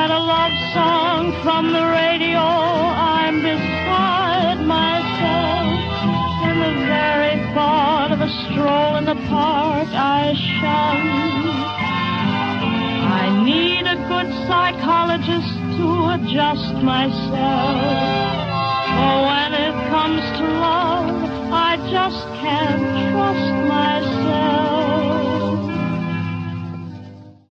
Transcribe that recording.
get a love song from the radio, I'm beside myself. In the very thought of a stroll in the park, I shun. I need a good psychologist to adjust myself. For when it comes to love, I just can't